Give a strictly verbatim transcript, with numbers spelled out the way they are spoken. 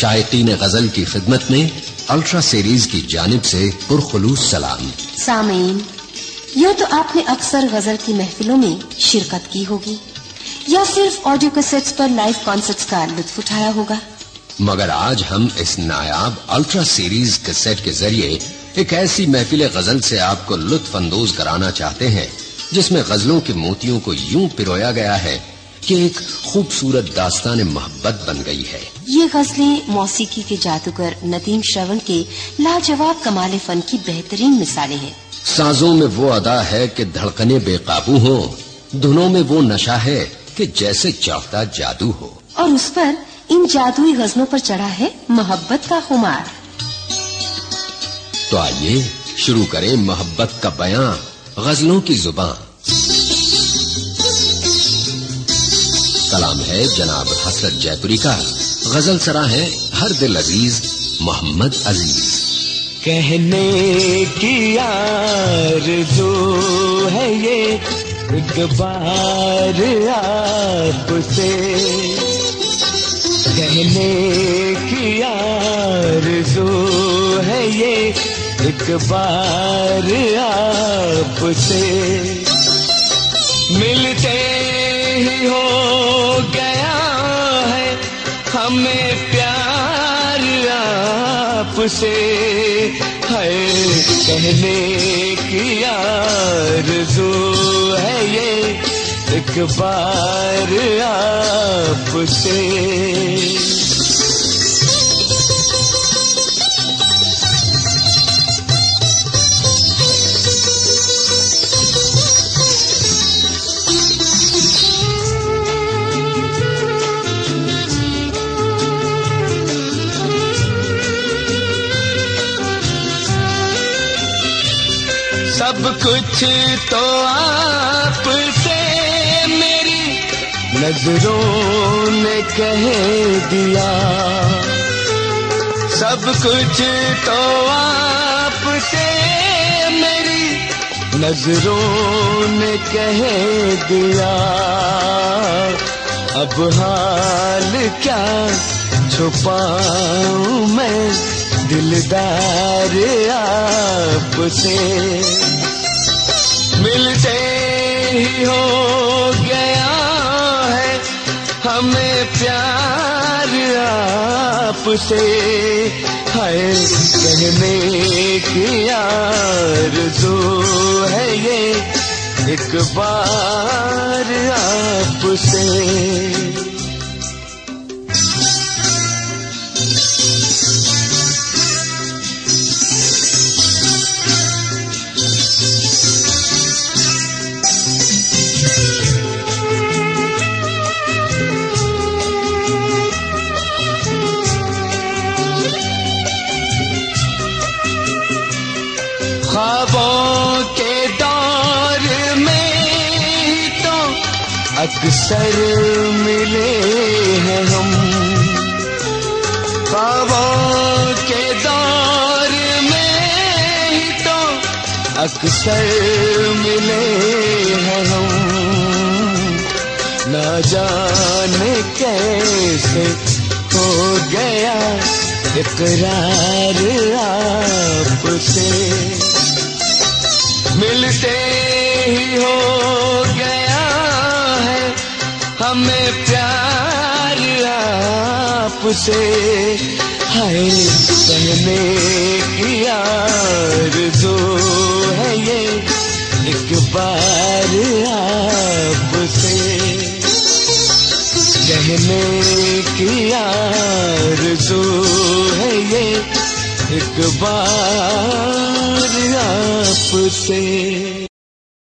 शायकीन गजल की खिदमत में अल्ट्रा सीरीज की जानिब से पुरखुलूस सलाम। सामीन, यूँ तो आपने अक्सर गजल की महफिलों में शिरकत की होगी या सिर्फ ऑडियो कैसेट्स पर लाइव कॉन्सर्ट्स का लुत्फ उठाया होगा, मगर आज हम इस नायाब अल्ट्रा सीरीज कैसेट के जरिए एक ऐसी महफिल गजल से आपको लुत्फ अंदोज कराना चाहते हैं जिसमें गजलों के मोतियों को यूं पिरोया गया है कि एक खूबसूरत दास्तान मोहब्बत बन गई है। ये गजलें मौसीकी के जादूगर नदीम श्रवण के लाजवाब कमाल फन की बेहतरीन मिसालें हैं। साजों में वो अदा है कि धड़कने बेकाबू हो, धुनों में वो नशा है कि जैसे चढ़ता जादू हो, और उस पर इन जादुई गजलों पर चढ़ा है मोहब्बत का खुमार। तो आइए शुरू करें मोहब्बत का बयां गजलों की जुबान। कलाम है जनाब हसरत जयपुरी का, गजल सरा है हर दिल अजीज मोहम्मद अजीज। कहने की आरज़ू है ये एक बार आपसे, कहने की आरज़ू है ये एक बार आपसे, मिलते ही हो गया है हमें प्यार आपसे, है कहने की आरज़ू है ये एक बार आपसे। सब कुछ तो आपसे मेरी नजरों ने कह दिया, सब कुछ तो आपसे मेरी नजरों ने कह दिया, अब हाल क्या छुपाऊं मैं दिलदार आपसे, मिलते ही हो गया है हमें प्यार आपसे, है कहने की आरज़ू है ये एक बार आपसे। ख्वाबों के दौर में ही तो अक्सर मिले हैं हम, ख्वाबों के दौर में ही तो अक्सर मिले हैं हम, ना जाने कैसे हो गया इकरार आपसे, मिलते ही हो गया है हमें प्यार आपसे, है कहने की आरज़ू है ये एक बार आपसे, कहने की आरज़ू है ये एक बार आपसे।